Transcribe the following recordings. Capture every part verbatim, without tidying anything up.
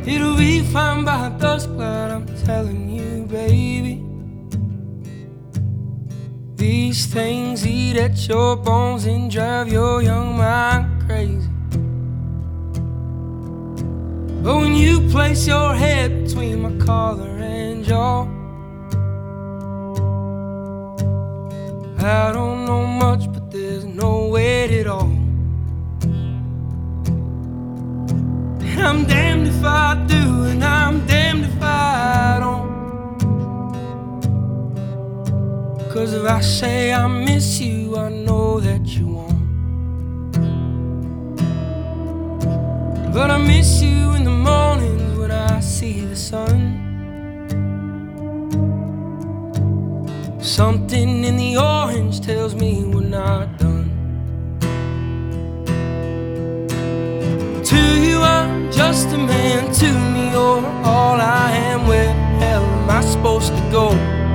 It'll be fine by dusk, but I'm telling you, baby, these things eat at your bones and drive your young mind crazy. But when you place your head between my collar and jaw, I don't know much, but there's no weight at all. And I'm damned if I do, and I'm damned if I don't. 'Cause if I say I miss you, I know that you won't. But I miss you in the mornings when I see the sun. Something in the orange tells me we're not done. To you I'm just a man, to me you're all I am. Where the hell am I supposed to go?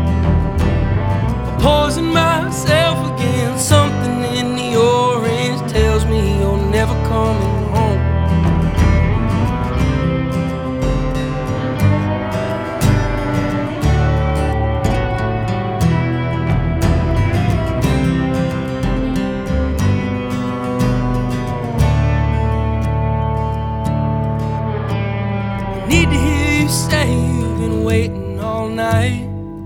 Poison myself again. Something in the orange tells me you're never coming home. Need to hear you say you've been waiting all night.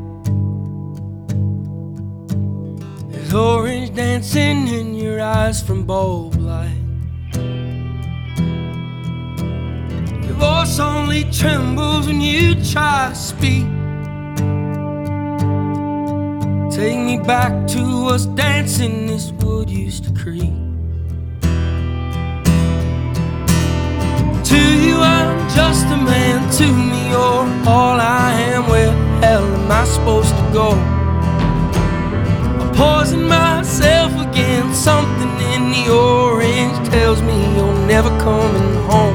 There's orange dancing in your eyes from bulb light. Your voice only trembles when you try to speak. Take me back to us dancing this wood used to creak. To you I'm just a man, to me you're all I am. Where the hell am I supposed to go? I poison myself again. Something in the orange tells me you're never coming home.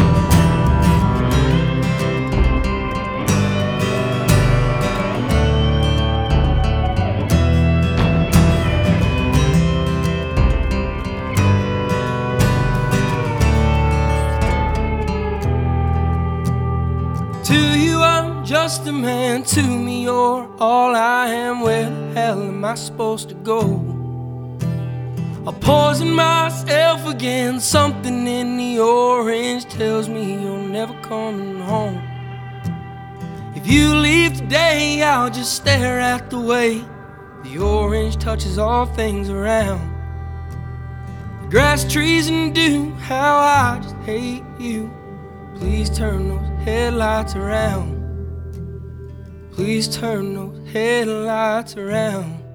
To you I'm just a man, to me you're all I am. Where the hell am I supposed to go? I poison myself again. Something in the orange tells me you're never coming home. If you leave today, I'll just stare at the way the orange touches all things around. The grass, trees, and dew, how I just hate you. Please turn those headlights around. Please turn those headlights around.